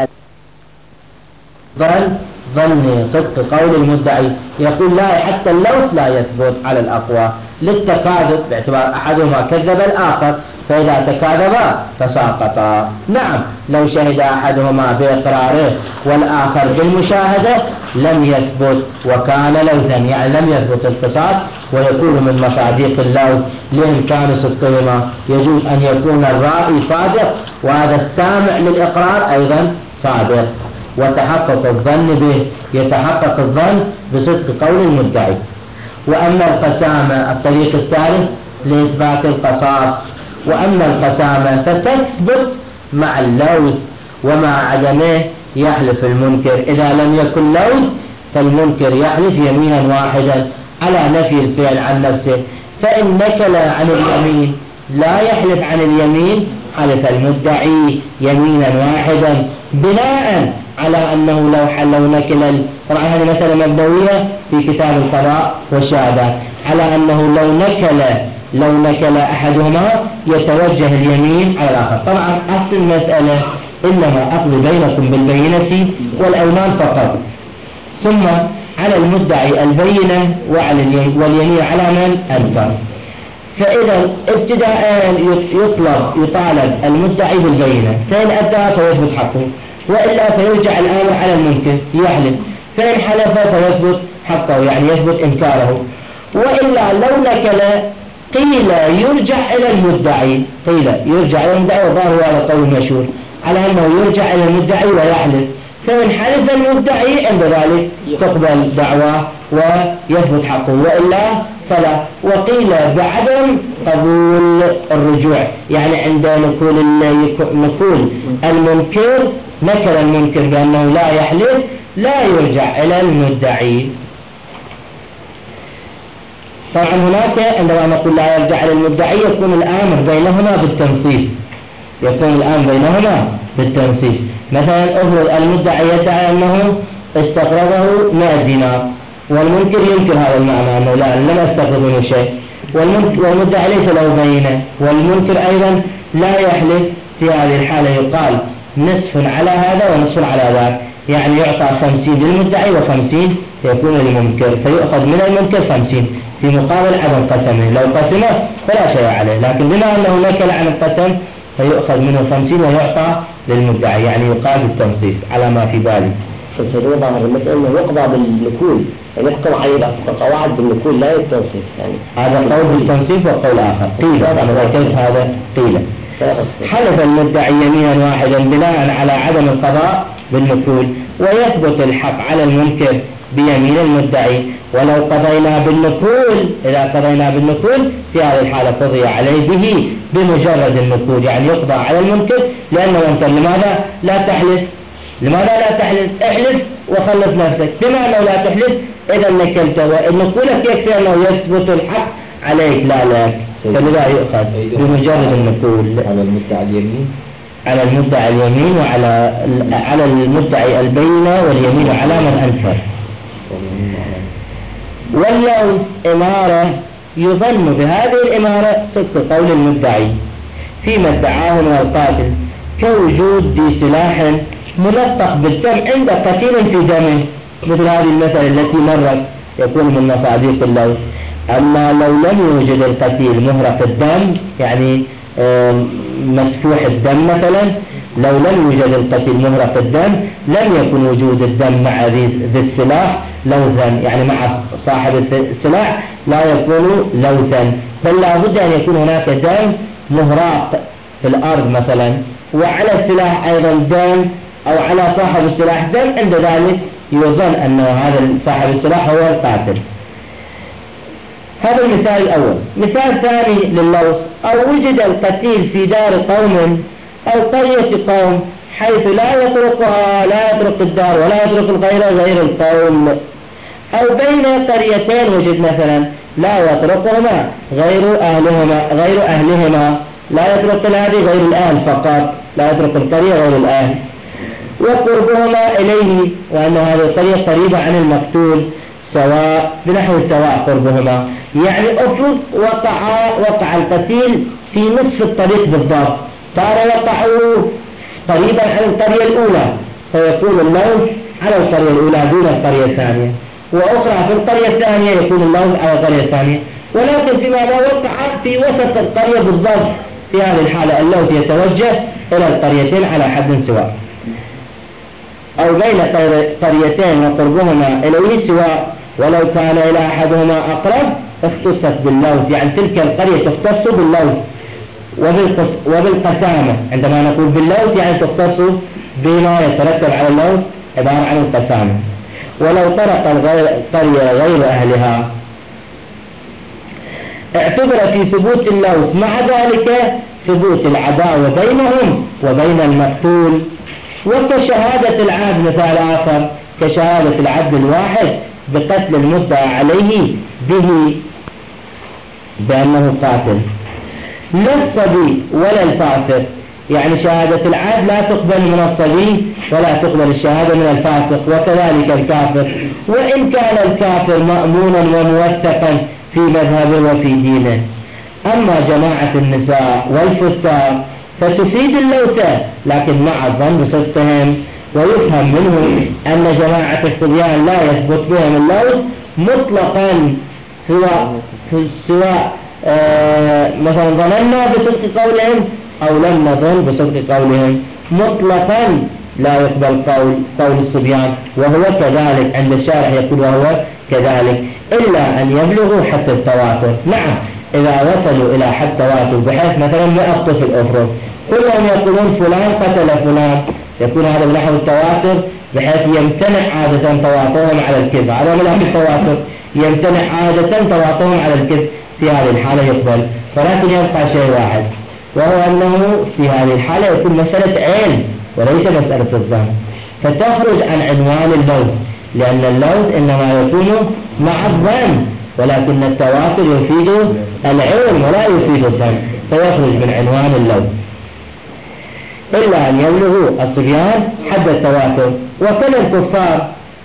ظن صدق قول المدعي، يقول لا حتى اللوث لا يثبت على الأقوى للتكاذب باعتبار أحدهما كذب الآخر، فإذا تكاذبا تساقطا. نعم لو شهد أحدهما بإقراره والآخر بالمشاهدة لم يثبت وكان لوثا، يعني لم يثبت القصاص ويكون من مصادق اللوث لإمكان صدقهما. يجوز أن يكون الرائي صادق وهذا السامع للإقرار أيضا صادق، وتحقق الظن به، يتحقق الظن بصدق قول المدعي. وأما القسامة الطريق الثالث لإثبات القصاص، وأما القسامة فتثبت مع اللوث ومع عدمه يحلف المنكر. إذا لم يكن لوث فالمنكر يحلف يمينا واحدا على نفي الفعل عن نفسه، فإن نكل عن اليمين لا يحلف عن اليمين حلف المدعي يمينا واحدا بناء على أنه لو نكل. طبعا هذه مثلا مبدوية في كتاب القضاء والشهادات، على أنه لو نكل أحدهما يتوجه اليمين على الآخر. طبعا أصل المسألة إنما أقضي بينكم بالبينة والأيمان فقط، ثم على المدعي البينة واليمين على من أنكر. فإذا ابتداء يطالب المدعي بالبينة، فإن أدى فيثبت حقه، وإلا فيرجع الأمر على المنكر يحلف، فإن حلف فيثبت حقه يعني يثبت إنكاره. وإلا لو نكل قيل يرجع إلى المدعي، وظاهر على قول مشهور على أنه يرجع إلى المدعي ويحلف، فإن حلف المدعي عند ذلك تقبل دعواه ويثبت حقه، وإلا فلا. وقيل بعدم قبول الرجوع، يعني عند نقول المنكر نكل المنكر بأنه لا يحلف لا يرجع إلى المدعي. طبعا هناك عندما نقول لا يرجع إلى المدعي يكون الأمر بينهما بالتنصيف. مثلا أفرض المدعي يدعي أنه استقرضه 100 دينار، والمنكر ينكر هذا المعنى أنه لا لم أستقرض منه شيء، والمدعي ليس له بينة، والمنكر أيضا لا يحلف. في هذه الحالة يقال نصف على هذا ونصف على ذاك، يعني يعطى 50 للمدعي و50 يكون للمنكر، فيؤخذ من المنكر 50 في مقابل عدم قسمه. لو قسمه فلا شيء عليه، لكن بما أنه نكل عن القسم فيؤخذ منه 50 ويعطى للمدعي، يعني يقال بالتنصيف على ما في بالي. فالسبب ظاهر المسألة أنه يقضى بالنكول، يعني يحكم عليه قواعد بالنكول لا بالتنصيف، يعني هذا قول بالتنصيف وقول آخر. قيل أنا ذكرت هذا قيل حلف المدعي يمينا واحدا بناء على عدم القضاء بالنكول، ويثبت الحق على المنكر بيمين المدعي. ولو قضينا بالنكول، إذا قضينا بالنكول في هذه الحالة قضي عليه به بمجرد النكول، يعني يقضى على المنكر لأنه أنت لماذا لا تحلف؟ احلف وخلص نفسك. بما أنه لا تحلف إذا نكلت، والنكولك يكفي أنه يثبت الحق عليك لا لك، فلذا يؤخذ بمجرد النكول. على المدعي اليمين وعلى المدعي البينة واليمين على من أنكر. ولو إمارة يظن بهذه الإمارة صدق قول المدعي فيما ادعاه من القاتل، كوجود ذي سلاح ملطخ بالدم عند قتيل في دمه، مثل هذه المسألة التي مرت يكون من مصادق اللوث. أما لو لم يوجد القتيل مهرق الدم، يعني مسفوح الدم مثلا، لو لم يوجد القتيل مهرق الدم لم يكن وجود الدم مع ذي السلاح لوثا، يعني مع صاحب السلاح لا يكون لوثا، بل لا بد أن يكون هناك دم مهراق في الأرض مثلا، وعلى السلاح أيضا دم، أو على صاحب السلاح دم، عند ذلك يظن أن هذا صاحب السلاح هو القاتل. هذا المثال الأول. مثال ثاني لللوث: أو وجد القتيل في دار قوم أو قرية قوم حيث لا يطرق الدار ولا يطرق الغير غير القوم، أو بين قريتين وجد مثلا لا يطرقهما غير أهلهما، لا يطرق هذه غير الأهل فقط، لا يطرق القرية غير الأهل، وقربهما إليه، وأن هذه القرية قريبة عن المقتول سواء بنحو سواء قربهما، يعني أفرض وقع القتيل في نصف الطريق بالضبط، صار وقعوا قريبا عن القرية الأولى فيكون اللوث على القرية الأولى دون القرية الثانية، وأخرى في القرية الثانية يكون اللوث على القرية الثانية. ولكن فيما لا وقع في وسط القرية بالضبط، في هذه الحالة اللوث يتوجه إلى القريتين على حد سواء، أو بين قريتين وقربهما إليه سواء، ولو كان إلى أحدهما أقرب اختصت باللوث، يعني تلك القرية تختص باللوث وبالقسامة. عندما نقول باللوث يعني تختص بما يترتب على اللوث عبارة عن القسامة. ولو طرق القرية غير أهلها اعتبر في ثبوت اللوث مع ذلك ثبوت العداوة بينهم وبين المقتول. وكشهادة العبد مثال آخر، كشهادة العبد الواحد بقتل المدعى عليه به بأنه قاتل، لا الصبي ولا الفاسق، يعني شهادة العبد لا تقبل من الصبي ولا تقبل الشهادة من الفاسق، وكذلك الكافر، وإن كان الكافر مأمونا وموثقا في مذهبه وفي دينه. أما جماعة النساء والفساق فتفيد اللوث لكن مع الظن بصدقهم، ويفهم منه أن جماعة الصبيان لا يثبت بهم اللوث مطلقا، سواء مثلا ظننا بصدق قولهم أو لم نظن بصدق قولهم، مطلقا لا يقبل قول الصبيان، وهو كذلك عند الشارح يقول وهو كذلك، إلا أن يبلغوا حد التواتر. نعم إذا وصلوا إلى حد تواتر بحيث مثلا 100 طفل أفرض كلهم يقولون فلان قتل فلان، يكون هذا من نحو التواتر بحيث يمتنع عادة تواطؤهم على الكذب، على ملأ التواتر يمتنع عادة تواطؤهم على الكذب، في هذه الحالة يقبل. ولكن يبقى شيء واحد، وهو أنه في هذه الحالة يكون مسألة عين وليس مسألة الظن، فتخرج عن عنوان اللوث، لأن اللوث إنما يكون مع الظن، ولكن التواتر يفيد العلم ولا يفيد الظن، فيخرج من عنوان اللوث. إلا أن يبلغوا الصبيان حد التواتر. وكل الكفار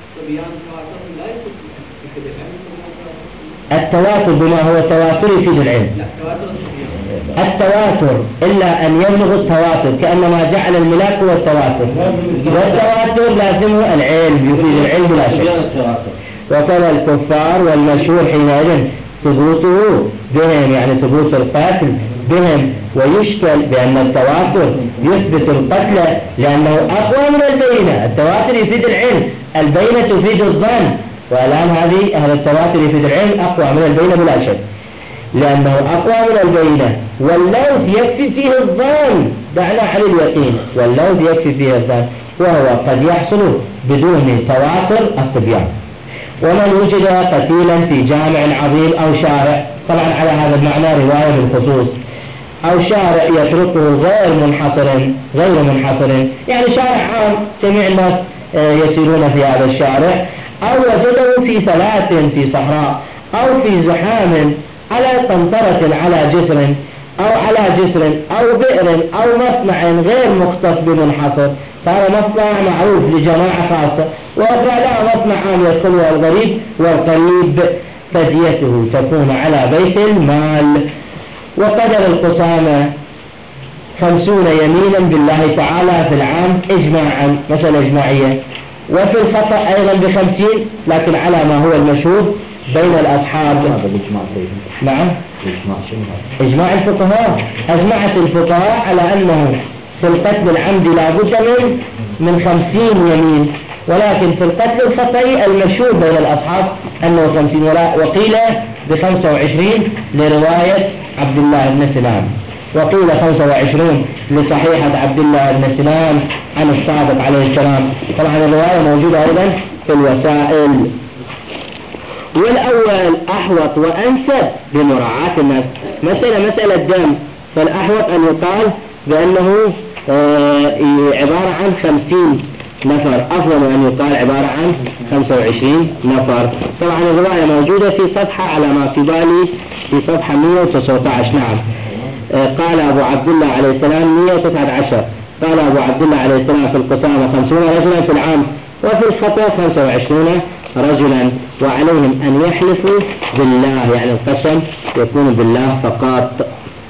التواتر بما هو تواتر يفيد العلم، التواتر إلا أن يبلغ التواتر، كأنما جعل الملاك هو التواتر، والتواتر لازمه العلم يفيد العلم بلا شك. وكذا الكفار والمشهور حينئذ ثبوته بهم، يعني ثبوت القتل بهم، ويشكل بأن التواتر يثبت القتل لأنه أقوى من البينة. التواتر يفيد العلم، البينة تفيد الظن، والآن هذا التواتر يفيد العلم أقوى من البينة بلا شك، لأنه أقوى من البينة. واللوث يكفي فيه الظن، دعنا عن اليقين، واللوث يكفي فيه الظن، وهو قد يحصل بدون تواتر الصبيان. ومن وجد قتيلا في جامع عظيم أو شارع، طبعا على هذا المعنى رواية بالخصوص، أو شارع يتركه غير منحصر، يعني شارع عام جميع الناس يسيرون في هذا الشارع، أو وجده في ثلاث في صحراء أو في زحام على قنطرة على جسر أو بئر أو مصنع غير مختص بمنحصر، فهذا مصنع معروف لجماعة خاصة، وأخرى لا مصنع عام يدخله الغريب والقريب، فديته تكون على بيت المال. وقدر القسامة 50 يمينا بالله تعالى في العام إجماعا، مسألة إجماعية، وفي الخطأ أيضا ب50، لكن على ما هو المشهور بين الأصحاب. نعم إجماع الفقهاء، أجمعت الفقهاء على أنه في القتل العمد لا بد من 50 يمين، ولكن في القتل الخطأ المشهور بين الأصحاب أنه 50، وقيل ب25 لرواية عبد الله بن سلام، وقيل 25 لصحيحة عبد الله بن سلام عن الصادق عليه السلام. طبعا الرواية موجودة أيضا في الوسائل. والأول أحوط وأنسب بمراعاة النفس. مسألة دم، فالأحوط أن يقال بأنه عبارة عن 50 نفر، أفضل أن يقال عبارة عن 25 نفر. طبعا الرواية موجودة في صفحة على ما في بالي في صفحة 119. نعم قال أبو عبد الله عليه السلام 119 قال أبو عبد الله عليه السلام في القسامة 50 رجلا في العام، وفي الخطأ 25 رجلا، وعليهم أن يحلفوا بالله، يعني القسم يكون بالله فقط.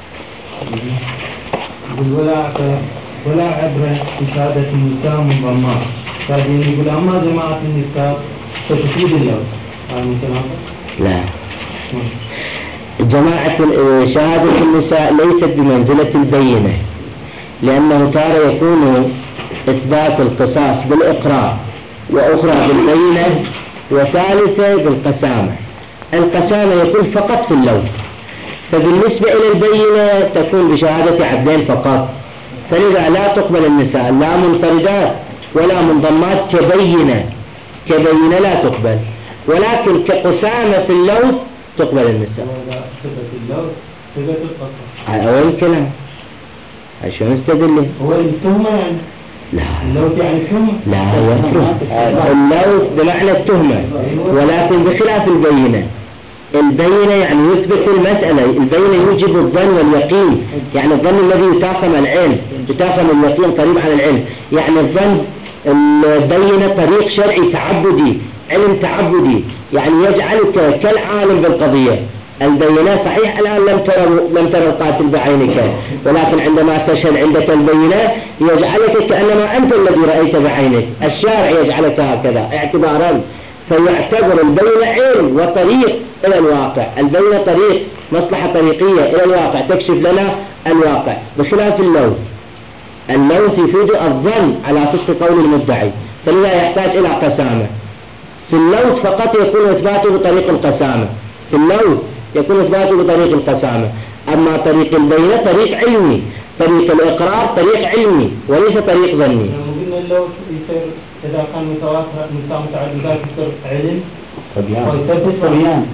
ولا عبرة بشهادة النساء منضمات، فهذه يقول أما جماعة النساء فتفيد الله لا، جماعة شهادة النساء ليست بمنزلة البينة، لأنه تارة يكون إثبات القصاص بالإقرار، وأخرى بالبينة، وثالثة بالقسامة. القسامة يكون فقط في اللوث، فبالنسبة إلى البينة تكون بشهادة عبدين فقط، فلذا لا تقبل النساء لا منفردات ولا منضمات كبينة لا تقبل، ولكن كقسامة في اللوث تقبل النساء. أول كلام عشان نستدل هو التهمة يعني لا اللوث يعني التهمة لا اللوث بمعنى التهمة، ولكن بخلاف البينة. البينة يعني يثبت المسألة، البينة يوجب الظن واليقين، يعني الظن الذي يتاخم العلم، يتاخم اليقين قريب عن العلم، يعني الظن البينة طريق شرعي تعبدي، علم تعبدي، يعني يجعلك كالعالم بالقضية. البينة صحيح الآن لم ترى القاتل بعينك، ولكن عندما تشهد عندك البينة يجعلك كأنما أنت الذي رأيت بعينك، الشارع يجعلك هكذا اعتبارا، فيعتبر البينة علم وطريق إلى الواقع. البينة طريق مصلحة طريقية إلى الواقع، تكشف لنا الواقع، بخلاف اللوث يفيد الظن على صدق قول المدعي، فلذا يحتاج إلى قسامة. في اللوث فقط يكون إثباته بطريق القسامة، في اللوث يكون إثباته بطريق القسامة. أما طريق البينة طريق علمي، طريق الإقرار طريق علمي وليس طريق ظني. قلنا اللوث يصير إذا كان متواتر نساء متعددات يصير علم صبيان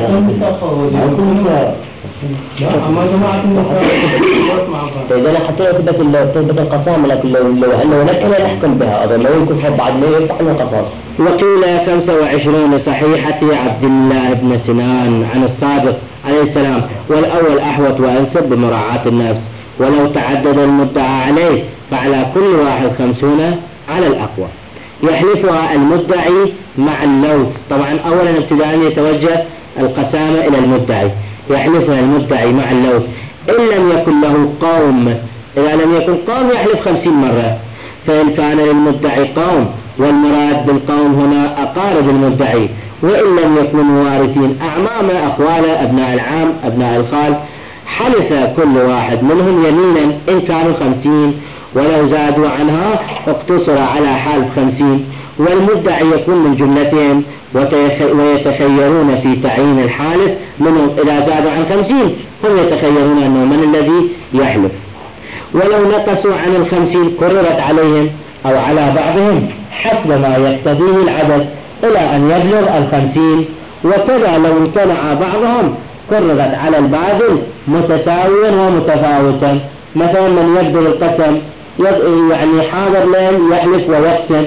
لا، أما جماعة النساء إذا أنا حتى يثبت القسامة، لكن لو أنه نكل يحكم بها، أظن لو يكون حب بعد ما يفتح له قصاص. وقيل 25 صحيحة عبد الله بن سنان عن الصادق عليه السلام، والأول أحوط وأنسب بمراعاة النفس، ولو تعدد المدعى عليه فعلى كل واحد 50 على الأقوى. يحلفها المدعي مع اللوث، طبعا أولا ابتداء يتوجه القسامة إلى المدعي، يحلفها المدعي مع اللوث إن لم يكن له قوم، إذا لم يكن قوم يحلف 50 مرة، فإن كان للمدعي قوم، والمراد بالقوم هنا أقارب المدعي، وإن لم يكونوا وارثين أعمام أخوال أبناء العام أبناء الخال، حلف كل واحد منهم يمينا إن كانوا 50، ولو زادوا عنها اقتصر على حال 50، والمدعي يكون من جملتهم، ويتخيرون في تعيين الحالف منهم إذا زادوا عن 50 هم يتخيرون أنه من الذي يحلف، ولو نقصوا عن 50 كررت عليهم أو على بعضهم حسب ما يقتضيه العدد إلى أن يبلغ 50، وكذا لو امتنع بعضهم كررت على الباذل متساويا ومتفاوتا. مثلا من يبذل القسم يعني حاضر لهم يحلف ويقسم،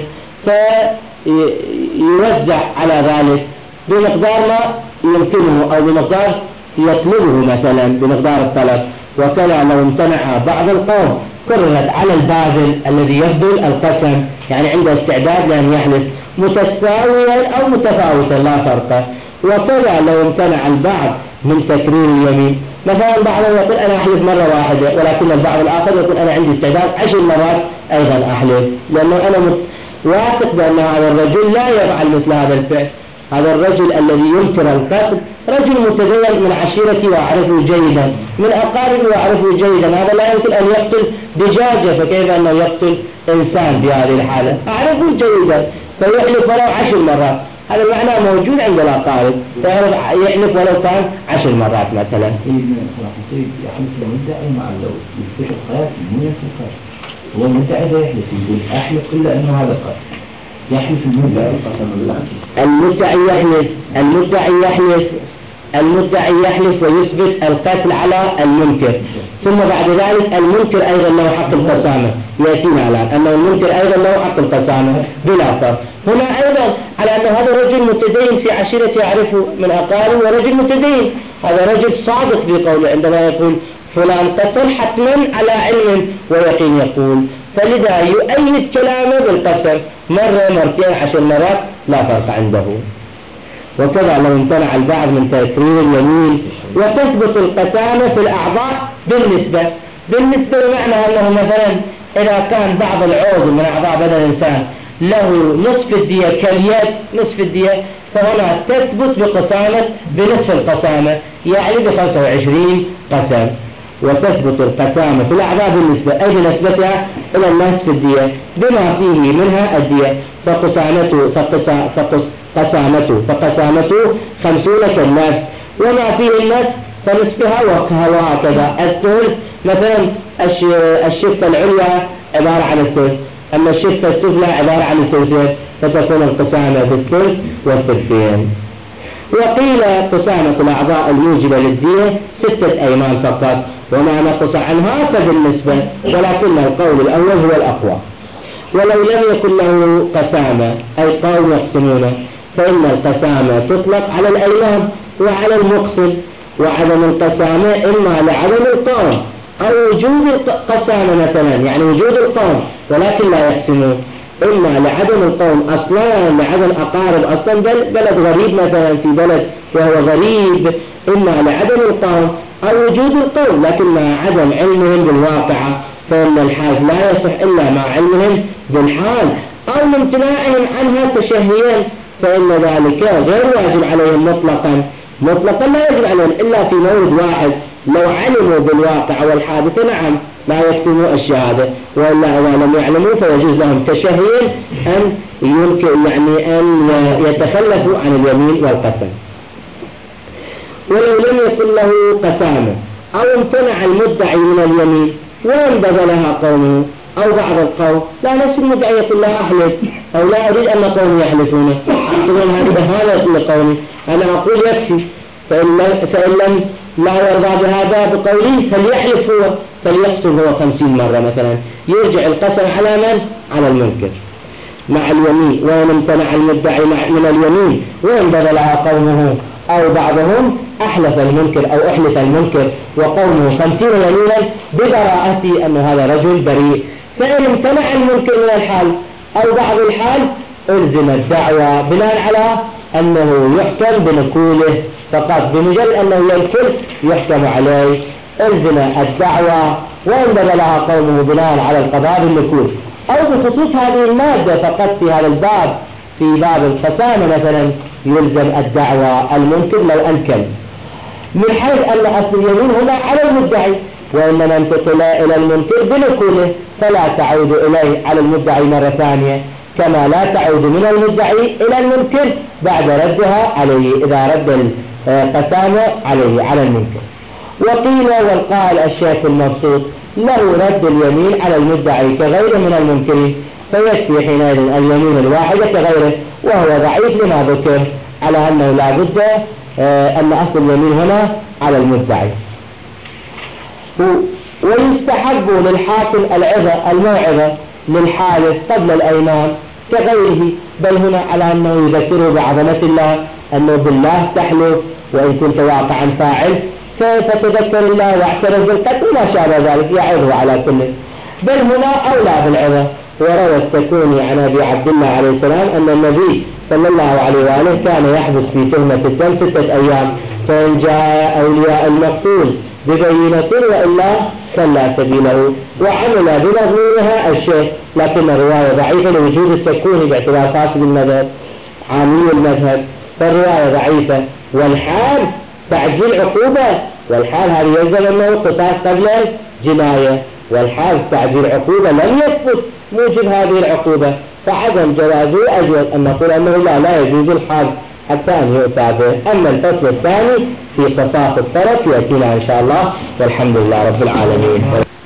فيوزع على ذلك بمقدار ما يمكنه أو بمقدار يطلبه، مثلا بمقدار الطلب. وكذا لو امتنع بعض القوم كررت على الباذل الذي يبذل القسم، يعني عنده استعداد لأن يحلف متساويا أو متفاوتا لا فرق. وكذا لو امتنع البعض من تكرير اليمين، مثلا بعضهم يقول أنا أحلف مرة واحدة، ولكن البعض الآخر يقول أنا عندي استعداد 10 مرات أيضا أحلف، لأنه أنا واثق بأن هذا الرجل لا يفعل مثل هذا الفعل. هذا الرجل الذي ينكر القتل رجل متدين من عشيرتي وأعرفه جيدا، من أقاربي وأعرفه جيدا، هذا لا يمكن أن يقتل دجاجة، فكيف أنه يقتل إنسان بهذه الحالة؟ أعرفه جيدا، فيحلف ولو 10 مرات. هذا المعنى موجود عند الأقارب، يحلف ولو كان 10 مرات مثلا. يحلف المدعي مع اللوث يفتش القاتل مو يفتش، هو المدعي لا يحلف، يقول أحلف إلا أنه هذا قاتل، يحلف المدعي قسم الله. المدعي يحلف ويثبت القتل على المنكر، ثم بعد ذلك المنكر أيضا له حق القسامة، يأتينا الآن أنه المنكر أيضا له حق القسامة بلا فرق. هنا أيضا على أن هذا رجل متدين في عشيرة يعرفه من أقاربه، ورجل متدين، هذا رجل صادق في قوله عندما يقول فلان قتل حتما على علم ويقين، يقول فلذا يؤيد كلامه بالقسم مرة مرتين 10 مرات لا فرق عنده. وكذا لو امتنع البعض من تكرير اليمين وتثبت القسامة في الأعضاء بالنسبة بمعنى أنه مثلا إذا كان بعض العضو من أعضاء بدن الإنسان له نصف الدية كاليد نصف الدية، فهنا تثبت بنصف القسامة يعني ب25 قسم. وتثبت القسامة في الأعضاء بالنسبة أي بنسبتها إلى النصف الدية بما فيه منها الدية، فقسامته 50 كالنصف، وما فيه النصف فنصفها وهكذا. الثلث مثلا الشفة العليا عبارة عن الثلث، أما الشفة السفلى عبارة عن الثلثين، فتكون القسامة بالثلث والثلثين. وقيل قسامة الأعضاء الموجبة للدية 6 أيمان فقط، وما نقص عنها فبالنسبة، ولكن القول الأول هو الأقوى. ولو لم يكن له قسامة أي قوم يقسمونه، فإن القسامة تطلق على الأيمان وعلى المقسم، وعدم القسامة إما لعدم القوم أو وجود القسامة مثلا يعني وجود القوم ولكن لا يقسمون، إما لعدم القوم أصلا لعدم أقارب أصلا بلد غريب مثلا في بلد وهو غريب، إما لعدم القوم أو وجود القوم لكن مع عدم علمهم بالواقعة، فإن الحال لا يصح إلا مع علمهم بالحال أو امتناعهم عنها تشهيا، فإن ذلك غير واجب عليهم مطلقا لا يجب عليهم إلا في مورد واحد، لو علموا بالواقع والحادثة نعم لا يكتموا الشهادة، وإلا إذا لم يعلموا فيجوز لهم تشهيا أن يتخلفوا عن اليمين والقسم. ولو لم يكن له قسامة أو امتنع المدعي من اليمين وانبذ لها قومه أو بعض القوم، لا نفس المدعي يقول لا أحلف أو لا أريد أن قومي يحلفونه، أقول هذه بهالة لقومي، أنا أقول يكفي، فإن لم لا يرضى بهذا بقوله فليحلف هو، فليقسم هو 50 مرة مثلا، يرجع القسم على من؟ على المنكر مع اليمين. وإن امتنع المدعي من اليمين وانبذ لها قومه أو بعضهم أحلف المنكر أو أحلف المنكر وقومه 50 يمينا ببراءته أن هذا رجل بريء، فإن امتنع المنكر من الحال أو بعض الحال ألزم الدعوة بناء على أنه يحكم بنكوله فقط، بمجرد أنه ينكر يحكم عليه، ألزم الدعوة وانبذ لها قومه بناء على القضاء بالنكول. أو بخصوص هذه المادة فقط في هذا الباب، في باب القسامة مثلا يلزم الدعوة المنكر لو أنكر، من حيث أن أصل اليمين هنا على المدعي، وإنما انتقل إلى المنكر بنكوله فلا تعود إليه على المدعي مرة ثانية، كما لا تعود من المدعي إلى المنكر بعد ردها عليه إذا رد القسامة عليه على المنكر. وقيل والقائل الشيخ المبسوط له رد اليمين على المدعي كغيره من المنكرين، فيكفي حينئذ اليمين الواحدة كغيره، وهو ضعيف لما ذكر على أنه لا بد أن أصل اليمين هنا على المدعي. ويستحب للحاكم الموعظة للحالف قبل الأيمان كغيره، بل هنا على أنه يذكره بعظمة الله، أنه بالله تحلف وإن كنت واقعا فاعل فتذكر الله واعترف بالقتل وما شابه ذلك يعظه على كل، بل هنا أولى بالعظة. وروى السكوني عن أبي عبد الله عليه السلام أن النبي صلى الله عليه وآله كان يحبس في تهمة الدم 6 أيام، فإن جاء أولياء المقتول ببينة وإلا فلا سبيله، وعمل بمضمونها الشيخ، لكن الرواية ضعيفة لوجود السكوني باعتبار فاسد المذهب عامي المذهب، فالرواية ضعيفة. والحال تعجيل عقوبة، والحال هذا يلزم أنه قصاص قبل الجناية، والحال تعجيل عقوبة لم يثبت موجب هذه العقوبة، فعدم جوازه أجوز أن نقول أنه لا يجوز الحال حتى أن يؤتى به. أما الفصل الثاني في قصاص الطرف يأتينا إن شاء الله، والحمد لله رب العالمين.